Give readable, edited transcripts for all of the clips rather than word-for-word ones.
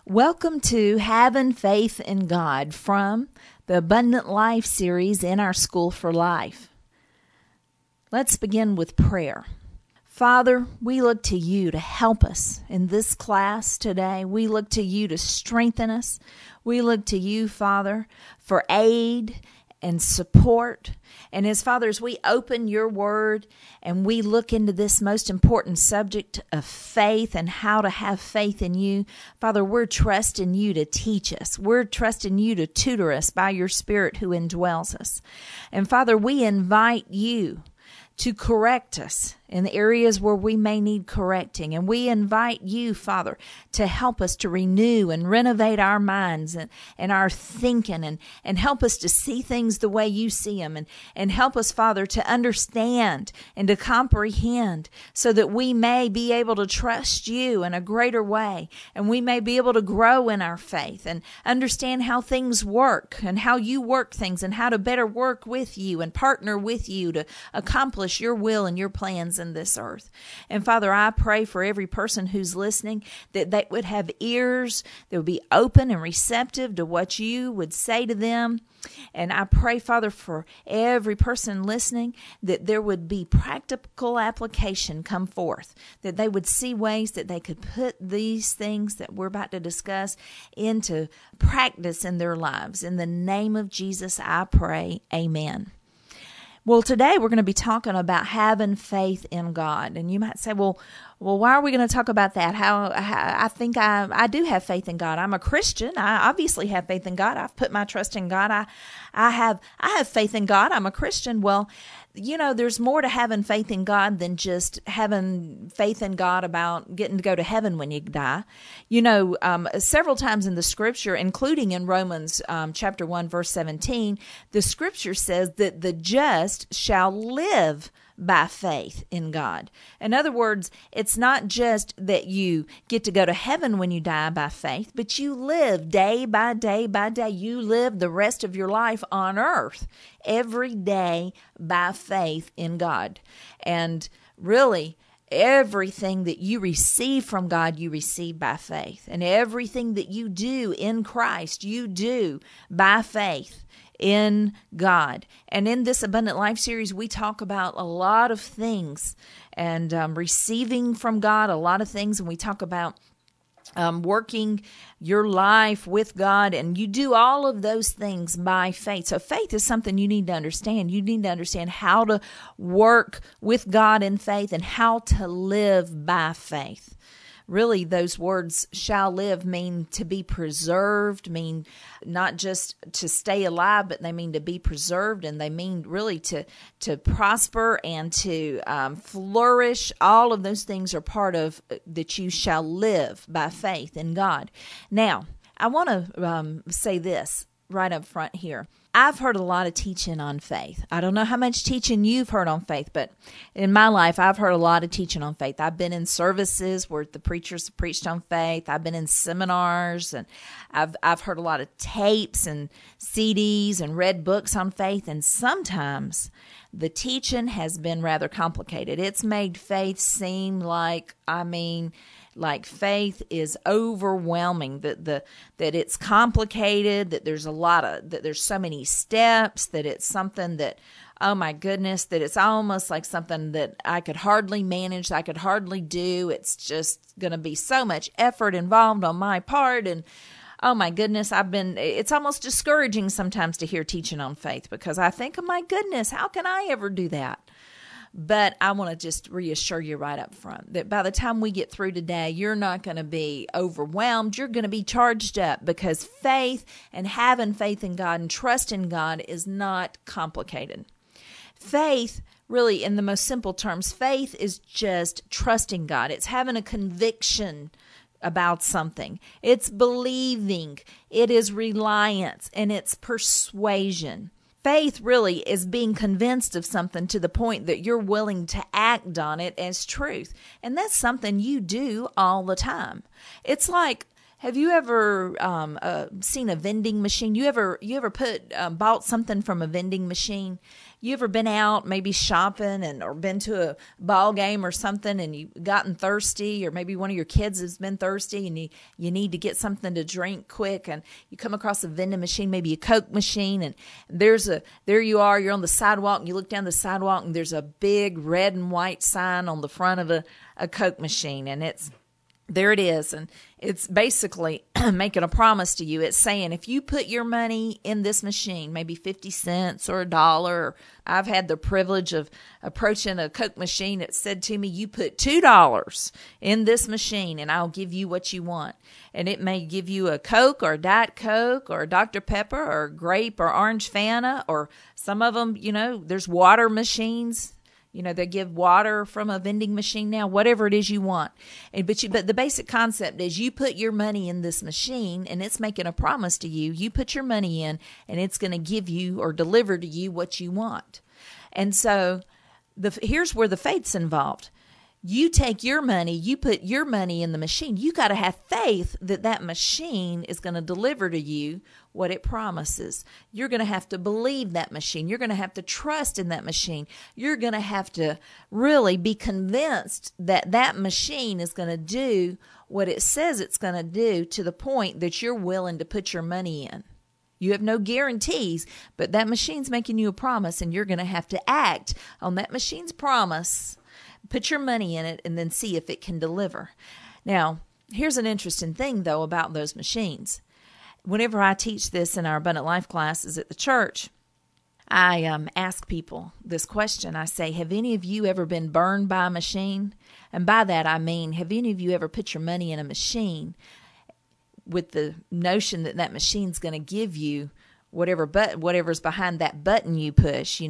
Welcome to Having Faith in God from the Abundant Life series in our School for Life. Let's begin with prayer. Father, we look to you to help us in this class today. We look to you to strengthen us. We look to you, Father, for aid and support. And as Father, as we open your word and we look into this most important subject of faith and how to have faith in you, Father, we're trusting you to teach us. We're trusting you to tutor us by your Spirit who indwells us. And Father, we invite you to correct us in the areas where we may need correcting. And we invite you, Father, to help us to renew and renovate our minds and our thinking and help us to see things the way you see them and help us, Father, to understand and to comprehend so that we may be able to trust you in a greater way and we may be able to grow in our faith and understand how things work and how you work things and how to better work with you and partner with you to accomplish your will and your plans in this earth. And Father, I pray for every person who's listening that they would have ears that would be open and receptive to what you would say to them. And I pray, Father, for every person listening that there would be practical application come forth, that they would see ways that they could put these things that we're about to discuss into practice in their lives. In the name of Jesus, I pray. Amen. Well, today we're going to be talking about having faith in God. And you might say, well, why are we going to talk about that? How I think I do have faith in God. I'm a Christian. I obviously have faith in God. I've put my trust in God. I have faith in God. I'm a Christian. Well, you know, there's more to having faith in God than just having faith in God about getting to go to heaven when you die. You know, several times in the Scripture, including in Romans chapter 1, verse 17, the Scripture says that the just shall live by faith in God. In other words, it's not just that you get to go to heaven when you die by faith, but you live day by day by day. You live the rest of your life on earth every day by faith in God. And really, everything that you receive from God, you receive by faith. And everything that you do in Christ, you do by faith in God. And in this Abundant Life series, we talk about a lot of things and receiving from God, a lot of things. And we talk about working your life with God, and you do all of those things by faith. So faith is something you need to understand. You need to understand how to work with God in faith and how to live by faith. Really, those words shall live mean to be preserved, mean not just to stay alive, but they mean to be preserved, and they mean really to prosper and to flourish. All of those things are part of that you shall live by faith in God. Now, I want to say this right up front here. I've heard a lot of teaching on faith. I don't know how much teaching you've heard on faith, but in my life, I've heard a lot of teaching on faith. I've been in services where the preachers preached on faith. I've been in seminars, and I've heard a lot of tapes and CDs and read books on faith, and sometimes the teaching has been rather complicated. It's made faith seem like faith is overwhelming, that it's complicated, that there's that there's so many steps, that it's something that, oh my goodness, that it's almost like something that I could hardly manage, I could hardly do. It's just going to be so much effort involved on my part. And oh my goodness, it's almost discouraging sometimes to hear teaching on faith because I think, oh my goodness, how can I ever do that? But I want to just reassure you right up front that by the time we get through today, you're not going to be overwhelmed. You're going to be charged up because faith and having faith in God and trust in God is not complicated. Faith, really, in the most simple terms, faith is just trusting God. It's having a conviction about something. It's believing. It is reliance, and it's persuasion. Faith really is being convinced of something to the point that you're willing to act on it as truth. And that's something you do all the time. It's like, have you ever seen a vending machine? You ever bought something from a vending machine? You ever been out maybe shopping or been to a ball game or something and you've gotten thirsty, or maybe one of your kids has been thirsty and you need to get something to drink quick, and you come across a vending machine, maybe a Coke machine, and there you are, you're on the sidewalk and you look down the sidewalk and there's a big red and white sign on the front of a Coke machine, and there it is, and it's basically making a promise to you. It's saying, if you put your money in this machine, maybe 50 cents or $1, I've had the privilege of approaching a Coke machine that said to me, you put $2 in this machine and I'll give you what you want. And it may give you a Coke or a Diet Coke or a Dr. Pepper or a grape or orange Fanta, or some of them, there's water machines. They give water from a vending machine now, whatever it is you want. But the basic concept is, you put your money in this machine and it's making a promise to you. You put your money in and it's going to give you or deliver to you what you want. And so here's where the faith's involved. You take your money, you put your money in the machine. You got to have faith that machine is going to deliver to you what it promises. You're going to have to believe that machine. You're going to have to trust in that machine. You're going to have to really be convinced that machine is going to do what it says it's going to do, to the point that you're willing to put your money in. You have no guarantees, but that machine's making you a promise, and you're going to have to act on that machine's promise. Put your money in it and then see if it can deliver. Now, here's an interesting thing, though, about those machines. Whenever I teach this in our Abundant Life classes at the church, I ask people this question. I say, have any of you ever been burned by a machine? And by that I mean, have any of you ever put your money in a machine with the notion that machine's going to give you whatever's behind that button you push,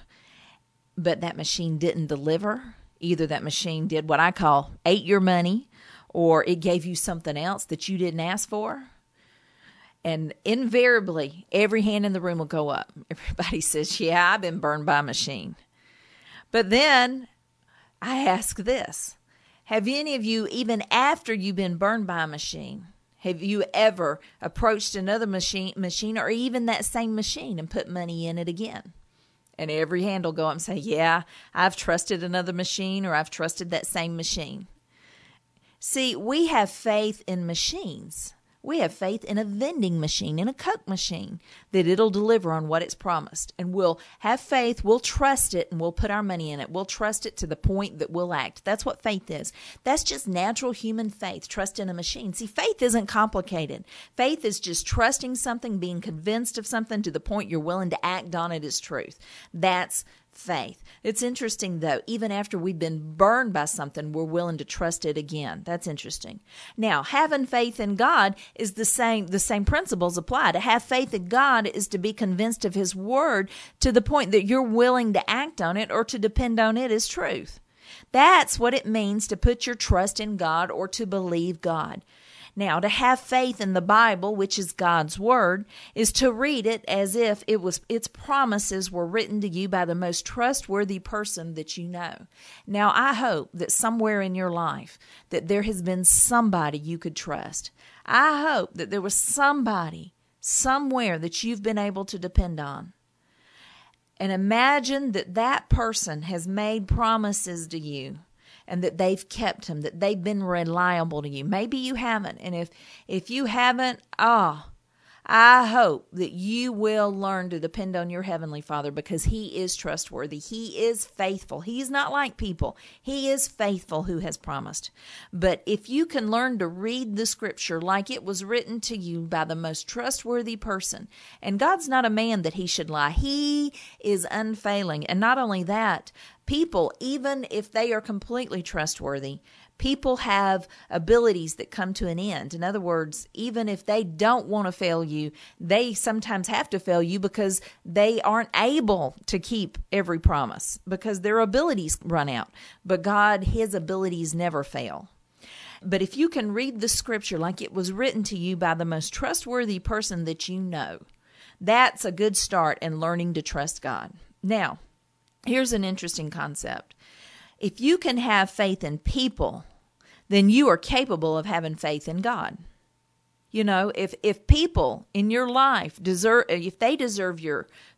but that machine didn't deliver? Either that machine did what I call ate your money, or it gave you something else that you didn't ask for. And invariably, every hand in the room will go up. Everybody says, yeah, I've been burned by a machine. But then I ask this: have any of you, even after you've been burned by a machine, have you ever approached another machine or even that same machine and put money in it again? And every hand will go up and say, yeah, I've trusted another machine, or I've trusted that same machine. See, we have faith in machines. We have faith in a vending machine, in a Coke machine, that it'll deliver on what it's promised. And we'll have faith, we'll trust it, and we'll put our money in it. We'll trust it to the point that we'll act. That's what faith is. That's just natural human faith, trust in a machine. See, faith isn't complicated. Faith is just trusting something, being convinced of something to the point you're willing to act on it as truth. That's faith. It's interesting, though, even after we've been burned by something, we're willing to trust it again. That's interesting. Now, having faith in God is the same principles apply. To have faith in God is to be convinced of His Word to the point that you're willing to act on it or to depend on it as truth. That's what it means to put your trust in God or to believe God. Now, to have faith in the Bible, which is God's Word, is to read it as if its promises were written to you by the most trustworthy person that you know. Now, I hope that somewhere in your life that there has been somebody you could trust. I hope that there was somebody somewhere that you've been able to depend on. And imagine that person has made promises to you, and that they've kept them, that they've been reliable to you. Maybe you haven't. And if you haven't, I hope that you will learn to depend on your Heavenly Father, because He is trustworthy. He is faithful. He's not like people. He is faithful who has promised. But if you can learn to read the Scripture like it was written to you by the most trustworthy person, and God's not a man that He should lie. He is unfailing. And not only that, people, even if they are completely trustworthy, people have abilities that come to an end. In other words, even if they don't want to fail you, they sometimes have to fail you because they aren't able to keep every promise, because their abilities run out. But God, His abilities never fail. But if you can read the Scripture like it was written to you by the most trustworthy person that you know, that's a good start in learning to trust God. Now, here's an interesting concept. If you can have faith in people, then you are capable of having faith in God. You know, if people in your life deserve your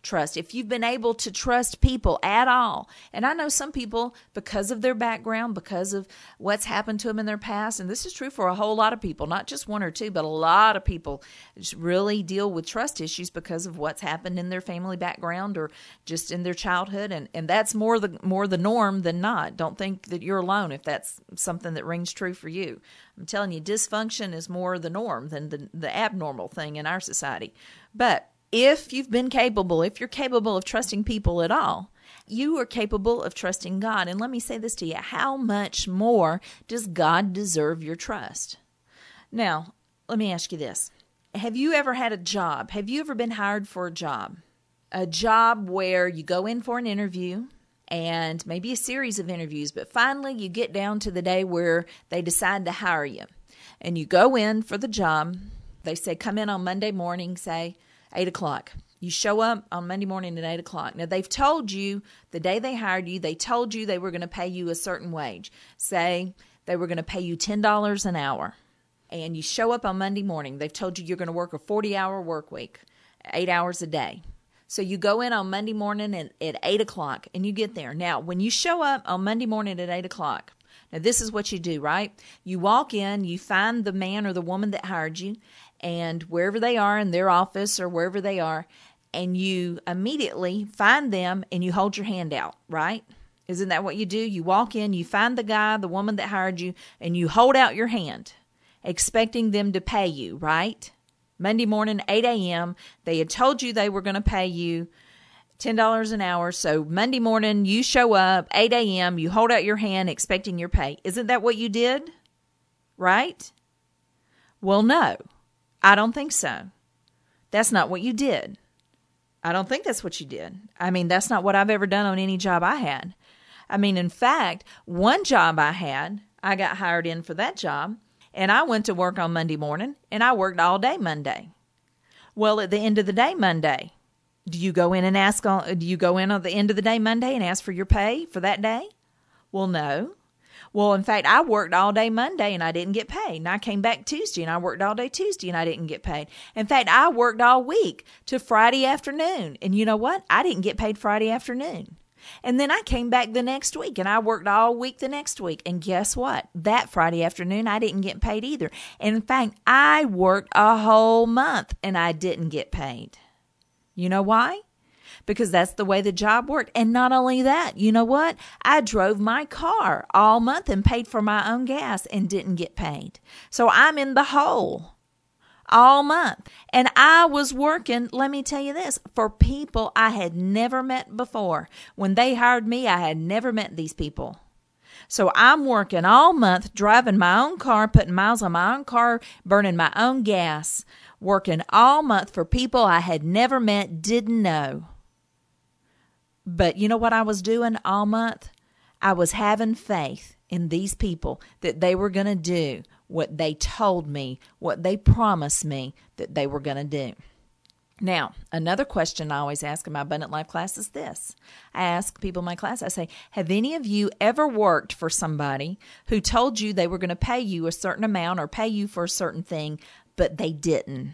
trust, if you've been able to trust people at all. And I know some people, because of their background, because of what's happened to them in their past, and this is true for a whole lot of people, not just one or two, but a lot of people just really deal with trust issues because of what's happened in their family background or just in their childhood. And that's more the norm than not. Don't think that you're alone if that's something that rings true for you. I'm telling you, dysfunction is more the norm than the abnormal thing in our society. But if you're capable of trusting people at all, you are capable of trusting God. And let me say this to you, how much more does God deserve your trust? Now, let me ask you this. Have you ever had a job? Have you ever been hired for a job? A job where you go in for an interview and maybe a series of interviews, but finally you get down to the day where they decide to hire you. And you go in for the job. They say, come in on Monday morning, say 8 o'clock. You show up on Monday morning at 8 o'clock. Now, they've told you the day they hired you, they told you they were going to pay you a certain wage. Say they were going to pay you $10 an hour. And you show up on Monday morning. They've told you you're going to work a 40-hour work week, 8 hours a day. So you go in on Monday morning at 8 o'clock, and you get there. Now, when you show up on Monday morning at 8 o'clock, now this is what you do, right? You walk in, you find the man or the woman that hired you, and wherever they are in their office or wherever they are, and you immediately find them and you hold your hand out, right? Isn't that what you do? You walk in, you find the guy, the woman that hired you, and you hold out your hand, expecting them to pay you, right? Monday morning, 8 a.m., they had told you they were going to pay you $10 an hour. So Monday morning, you show up, 8 a.m., you hold out your hand expecting your pay. Isn't that what you did? Right? Well, no, I don't think so. That's not what you did. I don't think that's what you did. I mean, that's not what I've ever done on any job I had. I mean, in fact, one job I had, I got hired in for that job. And I went to work on Monday morning, and I worked all day Monday. Well, at the end of the day Monday, do you go in on the end of the day Monday and ask for your pay for that day? Well, no. Well, in fact, I worked all day Monday, and I didn't get paid. And I came back Tuesday, and I worked all day Tuesday, and I didn't get paid. In fact, I worked all week to Friday afternoon. And you know what? I didn't get paid Friday afternoon. And then I came back the next week, and I worked all week the next week. And guess what? That Friday afternoon, I didn't get paid either. And in fact, I worked a whole month, and I didn't get paid. You know why? Because that's the way the job worked. And not only that, you know what? I drove my car all month and paid for my own gas and didn't get paid. So I'm in the hole all month. And I was working, let me tell you this, for people I had never met before. When they hired me, I had never met these people. So I'm working all month, driving my own car, putting miles on my own car, burning my own gas, working all month for people I had never met, didn't know. But you know what I was doing all month? I was having faith in these people that they were going to do what they told me, what they promised me that they were going to do. Now, another question I always ask in my Abundant Life class is this. I ask people in my class, I say, have any of you ever worked for somebody who told you they were going to pay you a certain amount or pay you for a certain thing, but they didn't?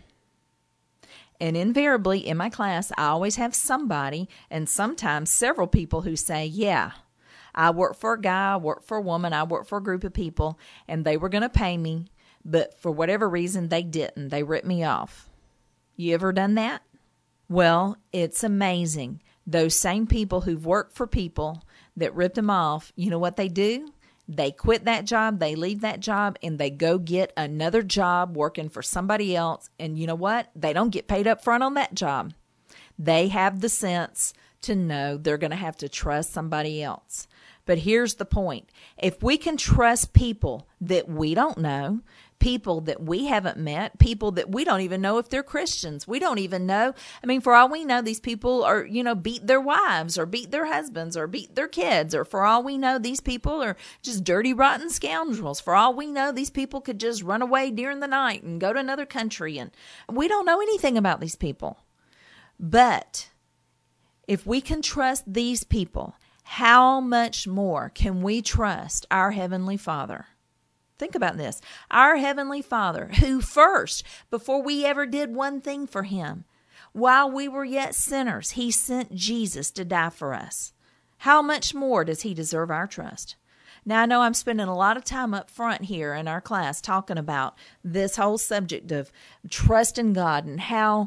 And invariably in my class, I always have somebody, and sometimes several people, who say, yeah, I work for a guy, I work for a woman, I work for a group of people, and they were going to pay me, but for whatever reason, they didn't. They ripped me off. You ever done that? Well, it's amazing. Those same people who've worked for people that ripped them off, you know what they do? They quit that job, they leave that job, and they go get another job working for somebody else. And you know what? They don't get paid up front on that job. They have the sense to know they're going to have to trust somebody else. But here's the point. If we can trust people that we don't know, people that we haven't met, people that we don't even know if they're Christians. We don't even know. I mean, for all we know, these people are, beat their wives or beat their husbands or beat their kids. Or for all we know, these people are just dirty, rotten scoundrels. For all we know, these people could just run away during the night and go to another country. And we don't know anything about these people. But if we can trust these people, how much more can we trust our Heavenly Father? Think about this. Our Heavenly Father, who first, before we ever did one thing for Him, While we were yet sinners, he sent Jesus to die for us. How much more does he deserve our trust? Now, I know I'm spending a lot of time up front here in our class talking about this whole subject of trust in God and how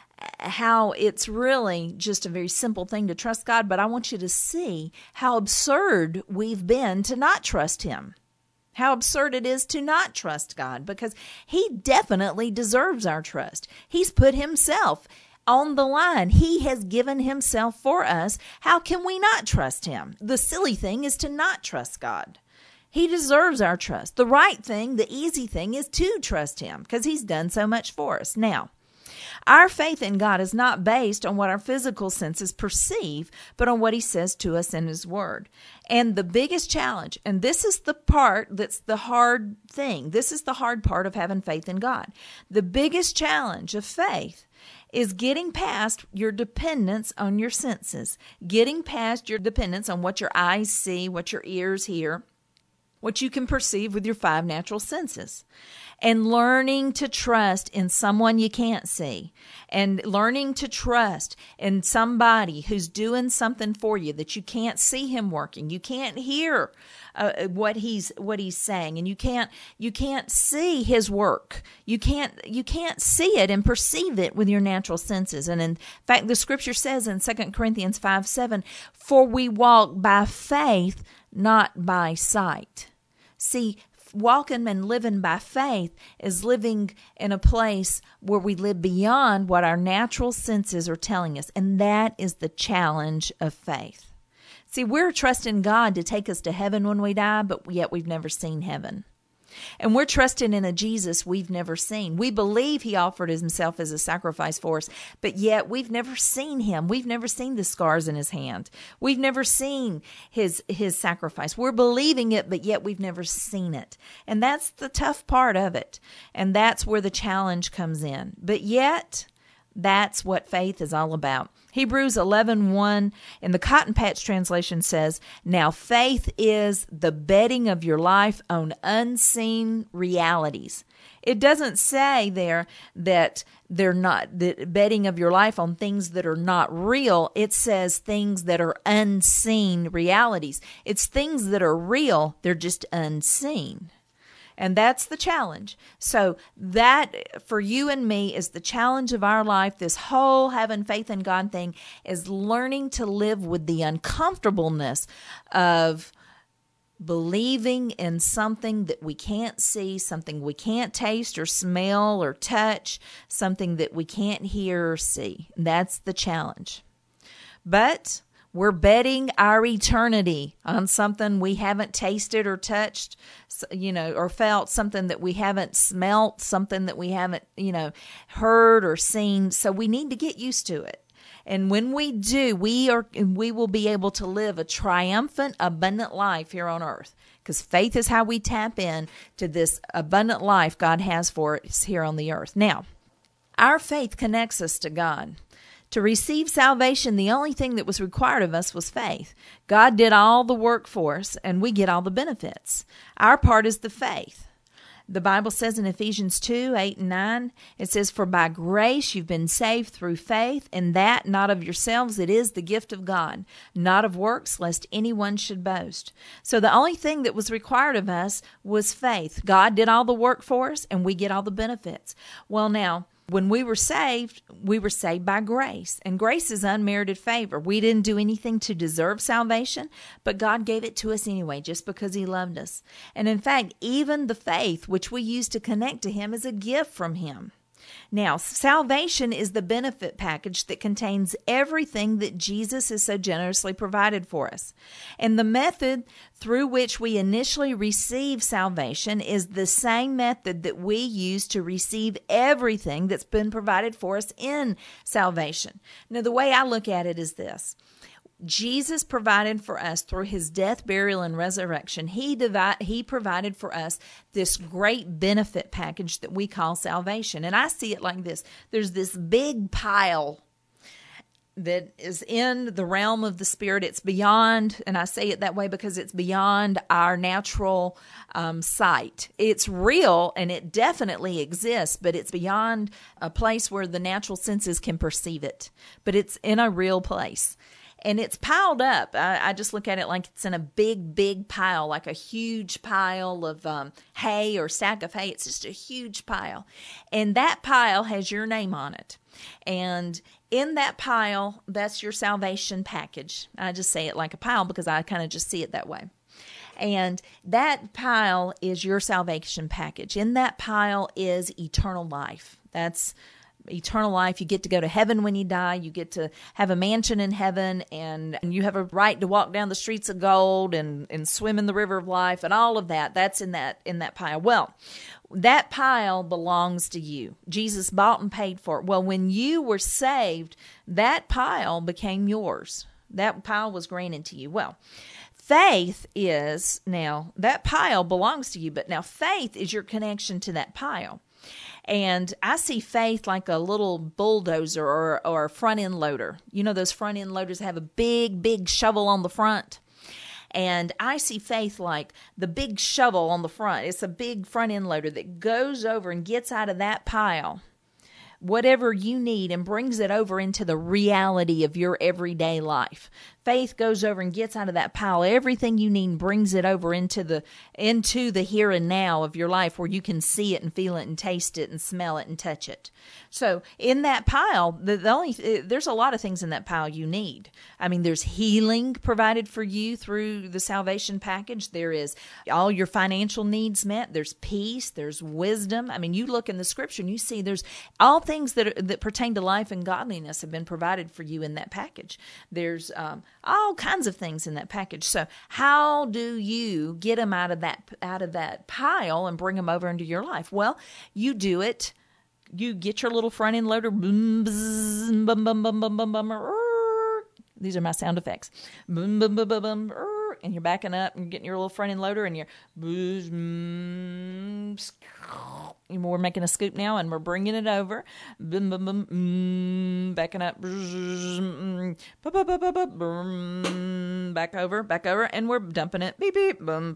it's really just a very simple thing to trust God, but I want you to see how absurd we've been to not trust him. How absurd it is to not trust God, because he definitely deserves our trust. He's put himself on the line. He has given himself for us. How can we not trust him? The silly thing is to not trust God. He deserves our trust. The right thing, the easy thing, is to trust him because he's done so much for us. Now, our faith in God is not based on what our physical senses perceive, but on what he says to us in his word. And the biggest challenge, and this is the part that's the hard thing, this is the hard part of having faith in God. The biggest challenge of faith is getting past your dependence on your senses, getting past your dependence on what your eyes see, what your ears hear, what you can perceive with your 5 natural senses, and learning to trust in someone you can't see, and learning to trust in somebody who's doing something for you that you can't see him working. You can't hear what he's saying, and you can't see his work. You can't see it and perceive it with your natural senses. And in fact, the scripture says in 2 Corinthians 5:7, "For we walk by faith, not by sight." See, walking and living by faith is living in a place where we live beyond what our natural senses are telling us. And that is the challenge of faith. See, we're trusting God to take us to heaven when we die, but yet we've never seen heaven. And we're trusting in a Jesus we've never seen. We believe he offered himself as a sacrifice for us, but yet we've never seen him. We've never seen the scars in his hand. We've never seen his sacrifice. We're believing it, but yet we've never seen it. And that's the tough part of it. And that's where the challenge comes in. But yet, that's what faith is all about. Hebrews 11:1 in the Cotton Patch translation says, "Now faith is the betting of your life on unseen realities." It doesn't say there that they're not the betting of your life on things that are not real. It says things that are unseen realities. It's things that are real, they're just unseen. And that's the challenge. So that, for you and me, is the challenge of our life. This whole having faith in God thing is learning to live with the uncomfortableness of believing in something that we can't see, something we can't taste or smell or touch, something that we can't hear or see. That's the challenge. But we're betting our eternity on something we haven't tasted or touched, or felt, something that we haven't smelt, something that we haven't, heard or seen. So we need to get used to it. And when we do, we will be able to live a triumphant, abundant life here on earth. Because faith is how we tap in to this abundant life God has for us here on the earth. Now, our faith connects us to God. To receive salvation, the only thing that was required of us was faith. God did all the work for us, and we get all the benefits. Our part is the faith. The Bible says in Ephesians 2:8-9, it says, "For by grace you've been saved through faith, and that not of yourselves, it is the gift of God, not of works, lest anyone should boast." So the only thing that was required of us was faith. God did all the work for us, and we get all the benefits. Well, now, when we were saved by grace. And grace is unmerited favor. We didn't do anything to deserve salvation, but God gave it to us anyway, just because he loved us. And in fact, even the faith which we use to connect to him is a gift from him. Now, salvation is the benefit package that contains everything that Jesus has so generously provided for us. And the method through which we initially receive salvation is the same method that we use to receive everything that's been provided for us in salvation. Now, the way I look at it is this. Jesus provided for us through his death, burial, and resurrection. He provided for us this great benefit package that we call salvation. And I see it like this. There's this big pile that is in the realm of the spirit. It's beyond, and I say it that way because it's beyond our natural sight. It's real and it definitely exists, but it's beyond a place where the natural senses can perceive it. But it's in a real place. And it's piled up. I just look at it like it's in a big, big pile, like a huge pile of hay or sack of hay. It's just a huge pile. And that pile has your name on it. And in that pile, that's your salvation package. I just say it like a pile because I kind of just see it that way. And that pile is your salvation package. In that pile is eternal life. That's eternal life. You get to go to heaven when you die. You get to have a mansion in heaven, and you have a right to walk down the streets of gold and swim in the river of life and all of that. That's in that pile. Well, that pile belongs to you. Jesus bought and paid for it. Well, when you were saved, that pile became yours. That pile was granted to you. Well, faith is now, that pile belongs to you, but now faith is your connection to that pile. And I see faith like a little bulldozer or a front end loader. You know those front end loaders that have a big, big shovel on the front? And I see faith like the big shovel on the front. It's a big front end loader that goes over and gets out of that pile whatever you need and brings it over into the reality of your everyday life. Faith goes over and gets out of that pile everything you need and brings it over into the here and now of your life where you can see it and feel it and taste it and smell it and touch it. So in that pile, there's a lot of things in that pile you need. I mean, there's healing provided for you through the salvation package. There is all your financial needs met. There's peace. There's wisdom. I mean, you look in the scripture and you see there's all things that pertain to life and godliness have been provided for you in that package. There's all kinds of things in that package. So how do you get them out of that pile and bring them over into your life? Well, you do it. You get your little front end loader. Boom, bzz, bum, bum, bum, bum, bum, bum, these are my sound effects. Boom, bum, bum, bum, bum, and you're backing up and getting your little front end loader and you're we're making a scoop now and we're bringing it over. Boom, boom, boom, backing up. Back over, and we're dumping it. Beep, beep, boom,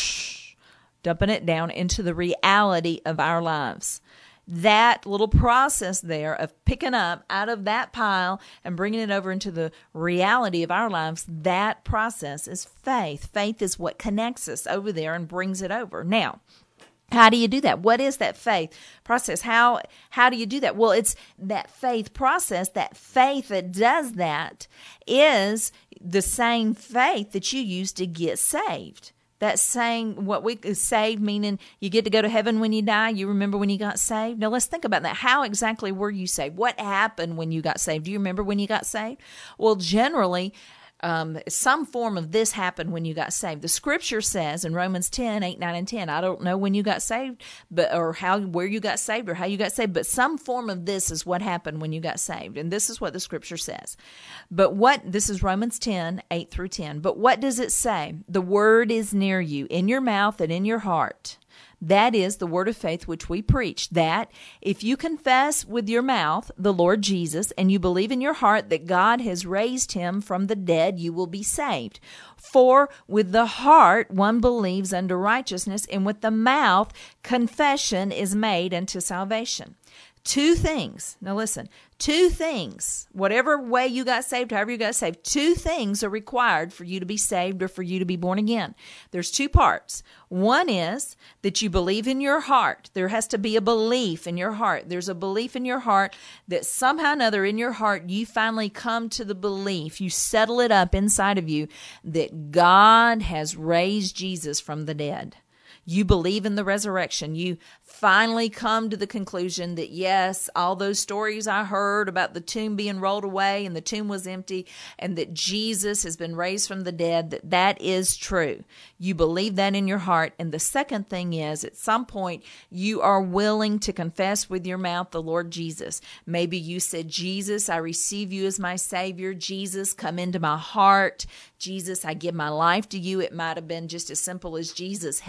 dumping it down into the reality of our lives. That little process there of picking up out of that pile and bringing it over into the reality of our lives, that process is faith. Faith is what connects us over there and brings it over. Now, how do you do that? What is that faith process? How do you do that? Well, it's that faith process, that faith that does that is the same faith that you use to get saved. That's saying what we saved, meaning you get to go to heaven when you die. You remember when you got saved? Now let's think about that. How exactly were you saved? What happened when you got saved? Do you remember when you got saved? Well, generally, some form of this happened when you got saved. The scripture says in Romans 10, 8, 9, and 10, I don't know when you got saved, where you got saved or how you got saved, but some form of this is what happened when you got saved. And this is what the scripture says. This is Romans 10, 8 through 10. But what does it say? The word is near you, in your mouth and in your heart. That is the word of faith which we preach, that if you confess with your mouth the Lord Jesus and you believe in your heart that God has raised him from the dead, you will be saved. For with the heart one believes unto righteousness, and with the mouth confession is made unto salvation. Two things. Now listen, two things. Whatever way you got saved, however you got saved, two things are required for you to be saved or for you to be born again. There's two parts. One is that you believe in your heart. There has to be a belief in your heart. There's a belief in your heart that somehow or another in your heart you finally come to the belief. You settle it up inside of you that God has raised Jesus from the dead. You believe in the resurrection. You finally come to the conclusion that, yes, all those stories I heard about the tomb being rolled away and the tomb was empty and that Jesus has been raised from the dead, that is true. You believe that in your heart. And the second thing is, at some point, you are willing to confess with your mouth the Lord Jesus. Maybe you said, Jesus, I receive you as my Savior. Jesus, come into my heart. Jesus, I give my life to you. It might have been just as simple as, Jesus, help me.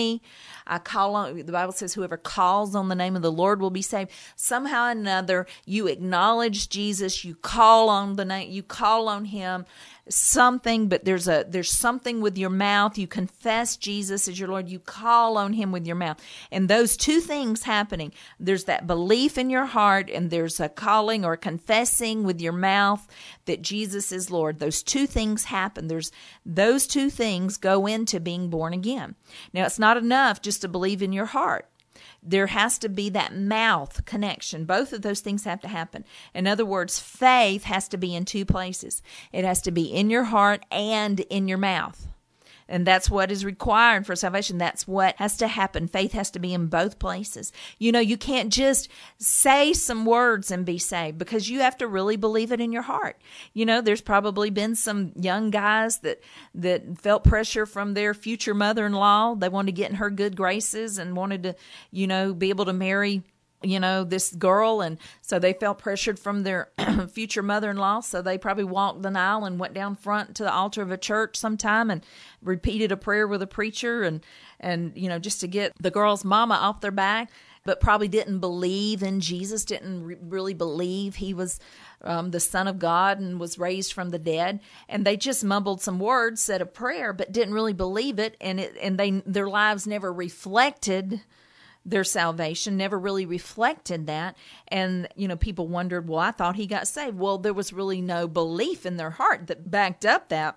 me. I call on, the Bible says, whoever calls on the name of the Lord will be saved. Somehow or another, you acknowledge Jesus, you call on the name, you call on him, something, but there's something with your mouth. You confess Jesus as your Lord. You call on him with your mouth. And those two things happening, there's that belief in your heart, and there's a calling or confessing with your mouth that Jesus is Lord. Those two things happen. Those two things go into being born again. Now, it's not enough just to believe in your heart. There has to be that mouth connection. Both of those things have to happen. In other words, faith has to be in two places. It has to be in your heart and in your mouth. And that's what is required for salvation. That's what has to happen. Faith has to be in both places. You can't just say some words and be saved, because you have to really believe it in your heart. There's probably been some young guys that felt pressure from their future mother-in-law. They wanted to get in her good graces and wanted to, be able to marry this girl, and so they felt pressured from their future mother-in-law, so they probably walked the aisle and went down front to the altar of a church sometime and repeated a prayer with a preacher and just to get the girl's mama off their back, but probably didn't believe in Jesus, didn't really believe he was the Son of God and was raised from the dead, and they just mumbled some words, said a prayer, but didn't really believe it, and their lives never reflected their salvation, never really reflected that. And, people wondered, well, I thought he got saved. Well, there was really no belief in their heart that backed up that.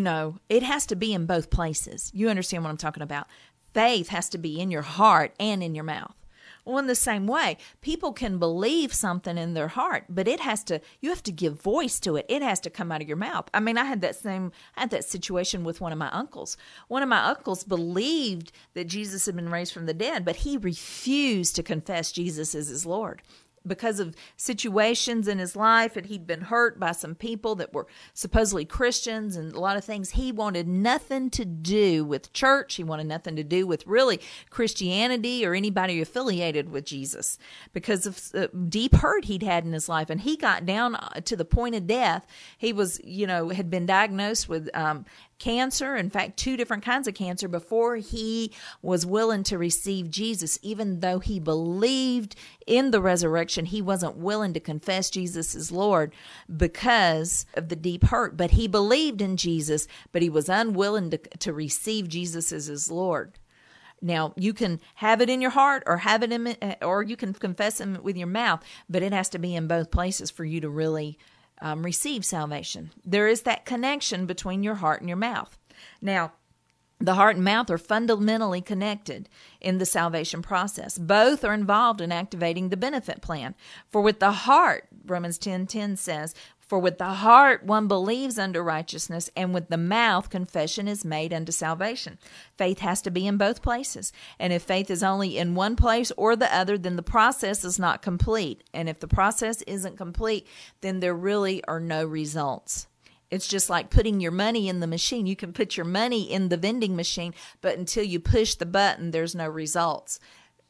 It has to be in both places. You understand what I'm talking about. Faith has to be in your heart and in your mouth. Well, in the same way, people can believe something in their heart, but you have to give voice to it. It has to come out of your mouth. I mean, I had that situation with one of my uncles. One of my uncles believed that Jesus had been raised from the dead, but he refused to confess Jesus as his Lord. Because of situations in his life, and he'd been hurt by some people that were supposedly Christians and a lot of things. He wanted nothing to do with church. He wanted nothing to do with really Christianity or anybody affiliated with Jesus because of deep hurt he'd had in his life. And he got down to the point of death. He was, had been diagnosed with cancer, in fact, 2 different kinds of cancer, before he was willing to receive Jesus. Even though he believed in the resurrection, he wasn't willing to confess Jesus as Lord because of the deep hurt. But he believed in Jesus, but he was unwilling to receive Jesus as his Lord. Now, you can have it in your heart or you can confess him with your mouth, but it has to be in both places for you to really receive salvation. There is that connection between your heart and your mouth. Now, the heart and mouth are fundamentally connected in the salvation process. Both are involved in activating the benefit plan. For with the heart, Romans 10:10 says, for with the heart one believes unto righteousness, and with the mouth confession is made unto salvation. Faith has to be in both places. And if faith is only in one place or the other, then the process is not complete. And if the process isn't complete, then there really are no results. It's just like putting your money in the machine. You can put your money in the vending machine, but until you push the button, there's no results.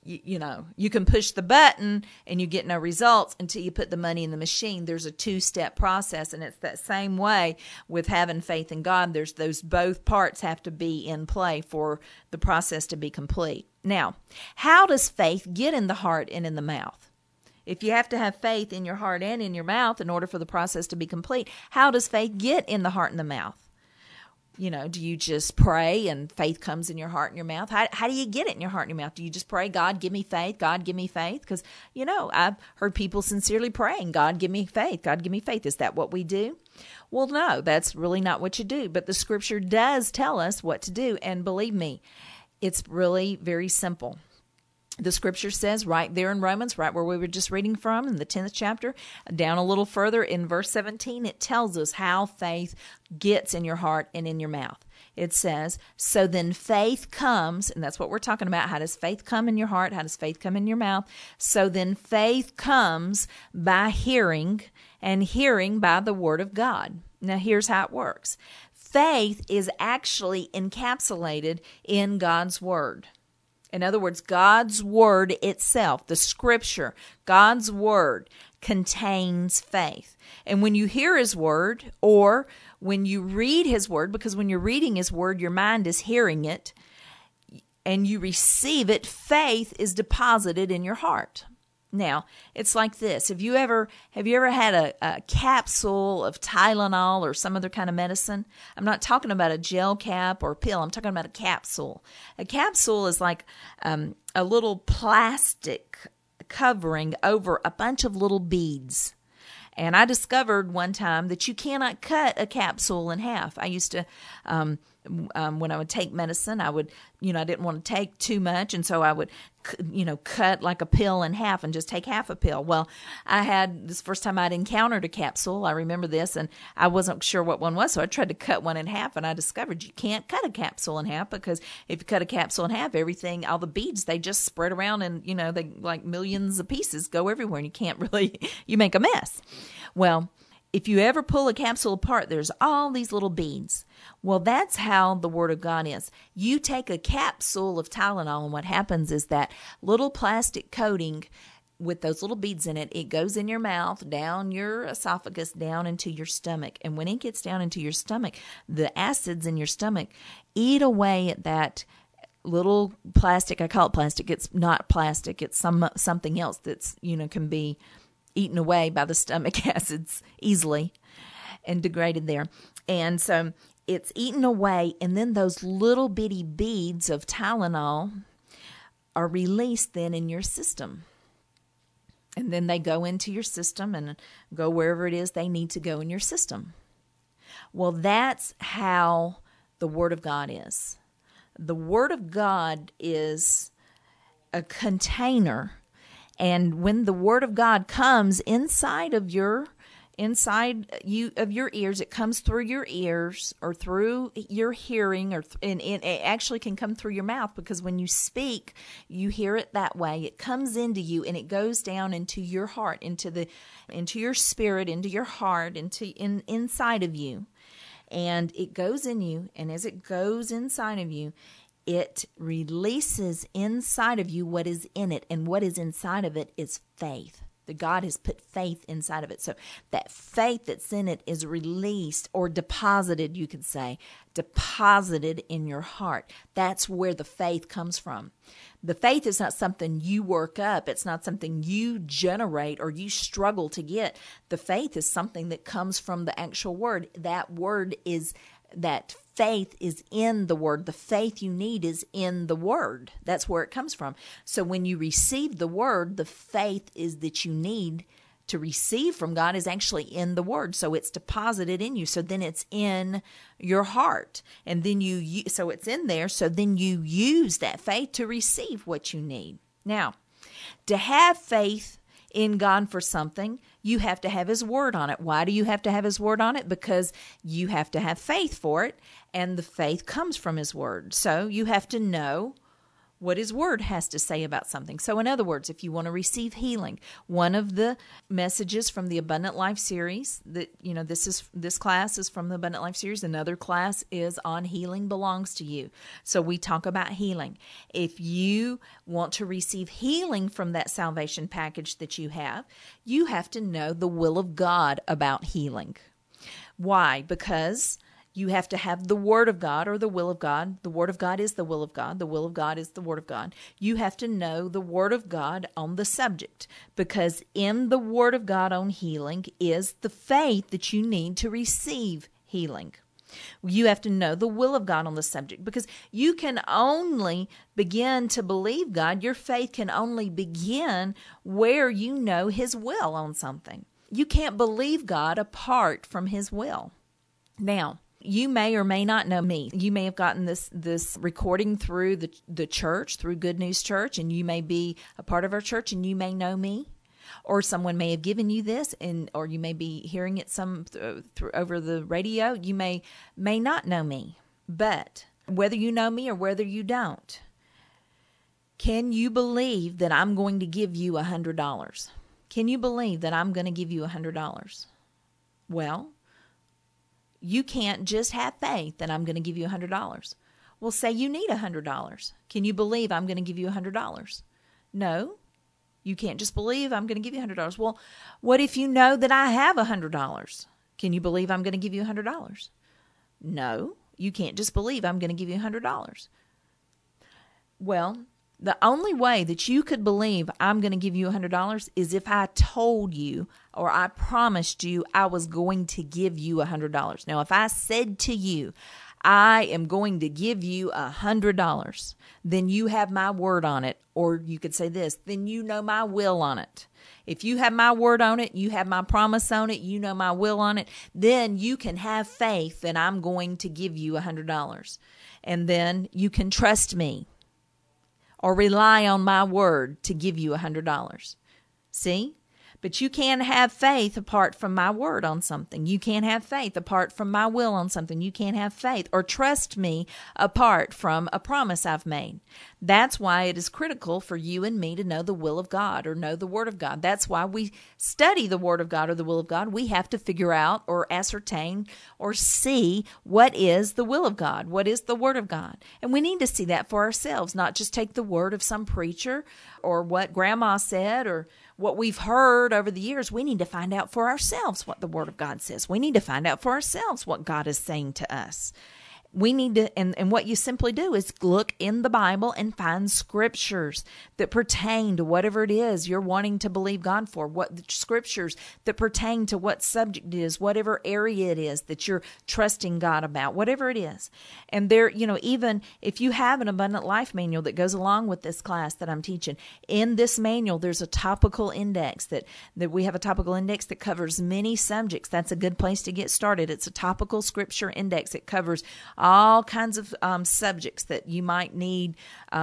You can push the button and you get no results until you put the money in the machine. There's a 2-step process, and it's that same way with having faith in God. There's those both parts have to be in play for the process to be complete. Now, how does faith get in the heart and in the mouth? If you have to have faith in your heart and in your mouth in order for the process to be complete, how does faith get in the heart and the mouth? Do you just pray and faith comes in your heart and your mouth? How do you get it in your heart and your mouth? Do you just pray, God, give me faith, God, give me faith? Because, I've heard people sincerely praying, God, give me faith, God, give me faith. Is that what we do? Well, no, that's really not what you do. But the scripture does tell us what to do. And believe me, it's really very simple. The scripture says right there in Romans, right where we were just reading from in the 10th chapter, down a little further in verse 17, it tells us how faith gets in your heart and in your mouth. It says, so then faith comes, and that's what we're talking about. How does faith come in your heart? How does faith come in your mouth? So then faith comes by hearing, and hearing by the word of God. Now here's how it works. Faith is actually encapsulated in God's word. In other words, God's word itself, the scripture, God's word contains faith. And when you hear his word, or when you read his word, because when you're reading his word, your mind is hearing it, and you receive it, faith is deposited in your heart. Now, it's like this. Have you ever had a capsule of Tylenol or some other kind of medicine? I'm not talking about a gel cap or a pill. I'm talking about a capsule. A capsule is like a little plastic covering over a bunch of little beads. And I discovered one time that you cannot cut a capsule in half. I used to, when I would take medicine, I didn't want to take too much, and so I would, cut like a pill in half and just take half a pill. Well, this first time I'd encountered a capsule. I remember this, and I wasn't sure what one was, so I tried to cut one in half, and I discovered you can't cut a capsule in half, because if you cut a capsule in half, everything, all the beads, they just spread around, and, they like millions of pieces go everywhere, and you can't really, you make a mess. Well, if you ever pull a capsule apart, there's all these little beads. Well, that's how the Word of God is. You take a capsule of Tylenol, and what happens is that little plastic coating with those little beads in it, it goes in your mouth, down your esophagus, down into your stomach. And when it gets down into your stomach, the acids in your stomach eat away at that little plastic. I call it plastic. It's not plastic. It's something else that's, can be eaten away by the stomach acids easily and degraded there. And so it's eaten away, and then those little bitty beads of Tylenol are released then in your system. And then they go into your system and go wherever it is they need to go in your system. Well, that's how the Word of God is. The Word of God is a container. And when the Word of God comes inside your ears, it comes through your ears or through your hearing, and it actually can come through your mouth, because when you speak, you hear it that way. It comes into you, and it goes down into your heart, into your spirit, into your heart, inside of you, and it goes in you. And as it goes inside of you, it releases inside of you what is in it, and what is inside of it is faith. The God has put faith inside of it. So that faith that's in it is released, or deposited, you could say, deposited in your heart. That's where the faith comes from. The faith is not something you work up. It's not something you generate or you struggle to get. The faith is something that comes from the actual Word. That faith is in the Word. The faith you need is in the Word. That's where it comes from. So when you receive the Word, the faith is that you need to receive from God is actually in the Word. So it's deposited in you. So then it's in your heart. And then so it's in there. So then you use that faith to receive what you need. Now, to have faith in God for something, you have to have His Word on it. Why do you have to have His Word on it? Because you have to have faith for it, and the faith comes from His Word. So you have to know what His Word has to say about something. So in other words, if you want to receive healing, one of the messages from the Abundant Life series, this class is from the Abundant Life series. Another class is on healing belongs to you. So we talk about healing. If you want to receive healing from that salvation package that you have to know the will of God about healing. Why? Because you have to have the Word of God, or the will of God. The Word of God is the will of God. The will of God is the Word of God. You have to know the Word of God on the subject, because in the Word of God on healing is the faith that you need to receive healing. You have to know the will of God on the subject, because you can only begin to believe God. Your faith can only begin where you know His will on something. You can't believe God apart from His will. Now, you may or may not know me. You may have gotten this recording through the church, through Good News Church, and you may be a part of our church, and you may know me. Or someone may have given you this, or you may be hearing it over the radio. You may not know me. But whether you know me or whether you don't, can you believe that I'm going to give you $100? Can you believe that I'm going to give you $100? Well, you can't just have faith that I'm going to give you $100. Well, say you need $100. Can you believe I'm going to give you $100? No, you can't just believe I'm going to give you $100. Well, what if you know that I have $100? Can you believe I'm going to give you $100? No, you can't just believe I'm going to give you $100. Well, the only way that you could believe I'm going to give you $100 is if I told you or I promised you I was going to give you $100. Now, if I said to you, I am going to give you $100, then you have my word on it. Or you could say this, then you know my will on it. If you have my word on it, you have my promise on it, you know my will on it, then you can have faith that I'm going to give you $100. And then you can trust me or rely on my word to give you $100. See? But you can't have faith apart from my word on something. You can't have faith apart from my will on something. You can't have faith or trust me apart from a promise I've made. That's why it is critical for you and me to know the will of God or know the Word of God. That's why we study the Word of God or the will of God. We have to figure out or ascertain or see what is the will of God, what is the Word of God. And we need to see that for ourselves, not just take the word of some preacher or what grandma said or what we've heard over the years. We need to find out for ourselves what the Word of God says. We need to find out for ourselves what God is saying to us. We need to, and what you simply do is look in the Bible and find scriptures that pertain to whatever it is you're wanting to believe God for, what the scriptures that pertain to what subject it is, whatever area it is that you're trusting God about, whatever it is. And there, even if you have an Abundant Life manual that goes along with this class that I'm teaching, in this manual, there's a topical index that we have a topical index that covers many subjects. That's a good place to get started. It's a topical scripture index. It covers all kinds of subjects that you might need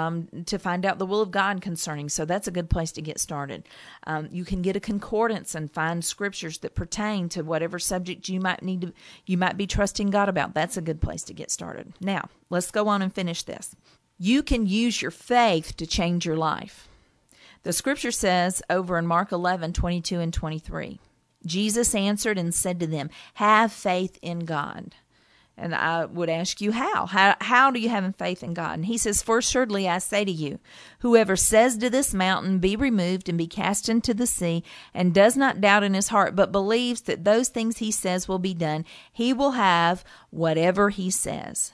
to find out the will of God concerning. So that's a good place to get started. You can get a concordance and find scriptures that pertain to whatever subject you might be trusting God about. That's a good place to get started. Now, let's go on and finish this. You can use your faith to change your life. The scripture says over in Mark 11:22 and 23, Jesus answered and said to them, "Have faith in God." And I would ask you, how? How do you have faith in God? And he says, "For assuredly I say to you, whoever says to this mountain, be removed and be cast into the sea, and does not doubt in his heart, but believes that those things he says will be done, he will have whatever he says."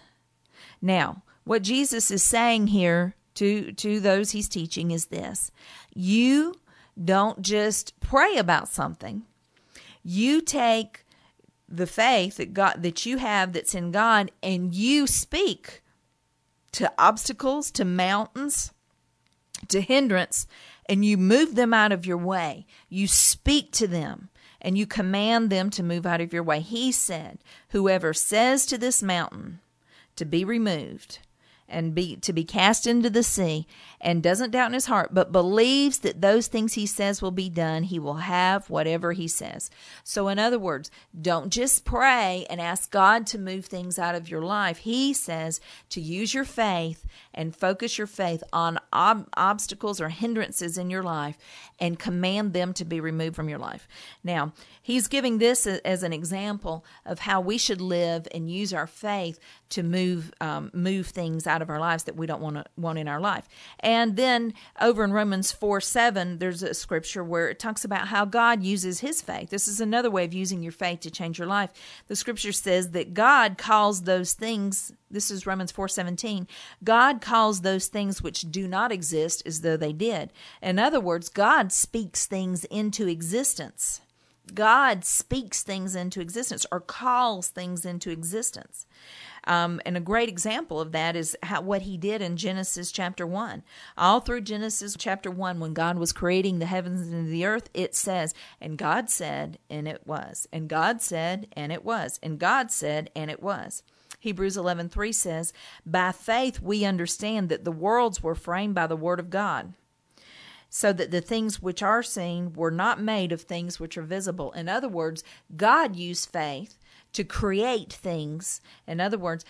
Now, what Jesus is saying here to those he's teaching is this. You don't just pray about something. You take the faith that you have that's in God, and you speak to obstacles, to mountains, to hindrance, and you move them out of your way. You speak to them, and you command them to move out of your way. He said, whoever says to this mountain to be removed and to be cast into the sea, and doesn't doubt in his heart, but believes that those things he says will be done, he will have whatever he says. So in other words, don't just pray and ask God to move things out of your life. He says to use your faith and focus your faith on obstacles or hindrances in your life and command them to be removed from your life. Now, he's giving this as an example of how we should live and use our faith to move things out of our lives that we don't want in our life. And then over in Romans 4:7, there's a scripture where it talks about how God uses his faith. This is another way of using your faith to change your life. The scripture says that God calls those things, this is Romans 4:17, God calls those things which do not exist as though they did. In other words, God speaks things into existence. God speaks things into existence or calls things into existence. And a great example of that is what he did in Genesis chapter 1. All through Genesis chapter 1, when God was creating the heavens and the earth, it says, and God said, and it was. And God said, and it was. And God said, and it was. Hebrews 11:3 says, by faith we understand that the worlds were framed by the word of God, so that the things which are seen were not made of things which are visible. In other words, God used faith to create things. In other words,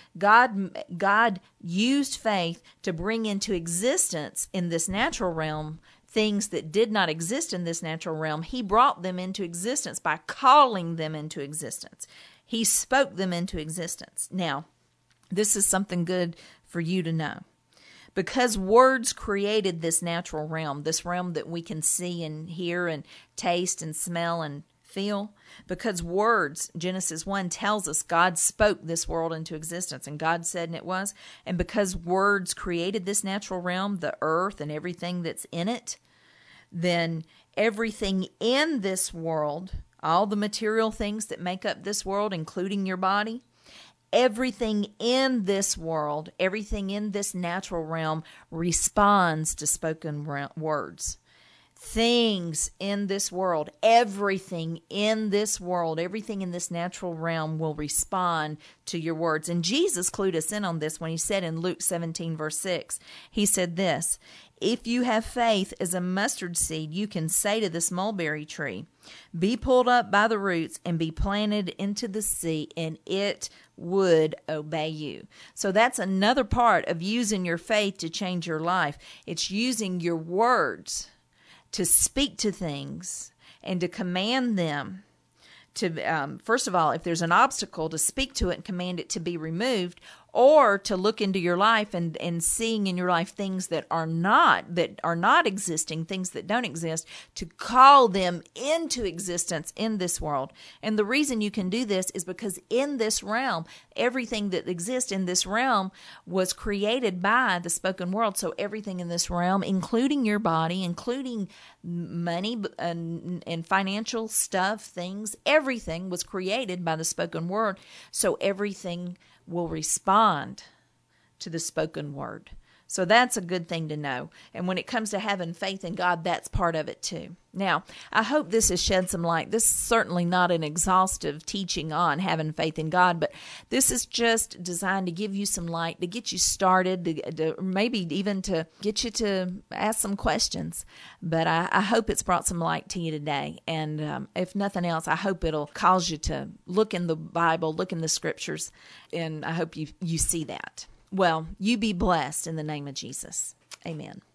God used faith to bring into existence in this natural realm things that did not exist in this natural realm. He brought them into existence by calling them into existence. He spoke them into existence. Now, this is something good for you to know. Because words created this natural realm, this realm that we can see and hear and taste and smell and feel? Because words, Genesis 1 tells us God spoke this world into existence, and God said, and it was. And because words created this natural realm, the earth and everything that's in it, then everything in this world, all the material things that make up this world, including your body, everything in this world, everything in this natural realm responds to spoken words. Things in this world, everything in this world, everything in this natural realm will respond to your words. And Jesus clued us in on this when he said in Luke 17, verse 6, he said this, if you have faith as a mustard seed, you can say to this mulberry tree, be pulled up by the roots and be planted into the sea, and it would obey you. So that's another part of using your faith to change your life. It's using your words to speak to things and to command them to, first of all, if there's an obstacle, to speak to it and command it to be removed, or to look into your life and seeing in your life things that are not existing, things that don't exist, to call them into existence in this world. And the reason you can do this is because in this realm, everything that exists in this realm was created by the spoken word. So everything in this realm, including your body, including money and financial stuff, things, everything was created by the spoken word. So everything will respond to the spoken word. So that's a good thing to know. And when it comes to having faith in God, that's part of it too. Now, I hope this has shed some light. This is certainly not an exhaustive teaching on having faith in God, but this is just designed to give you some light, to get you started, to maybe even to get you to ask some questions. But I hope it's brought some light to you today. And if nothing else, I hope it'll cause you to look in the Bible, look in the scriptures, and I hope you see that. Well, you be blessed in the name of Jesus. Amen.